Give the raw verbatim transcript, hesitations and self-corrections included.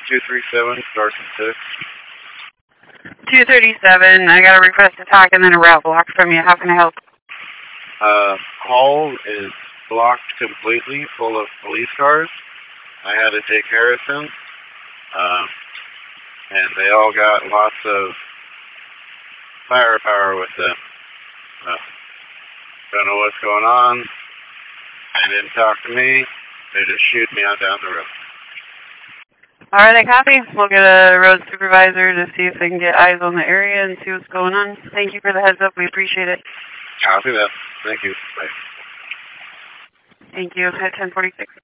two three seven, starts at six. two thirty-seven, I got a request to talk and then a route block from you. How can I help? Uh, hall is blocked completely, full of police cars. I had to take care of them. Um, and they all got lots of firepower with them. Uh, don't know what's going on. They didn't talk to me. They just shoot me out down the road. Alright, I copy. We'll get a road supervisor to see if they can get eyes on the area and see what's going on. Thank you for the heads up. We appreciate it. Copy that. Thank you. Bye. Thank you. At ten forty-six.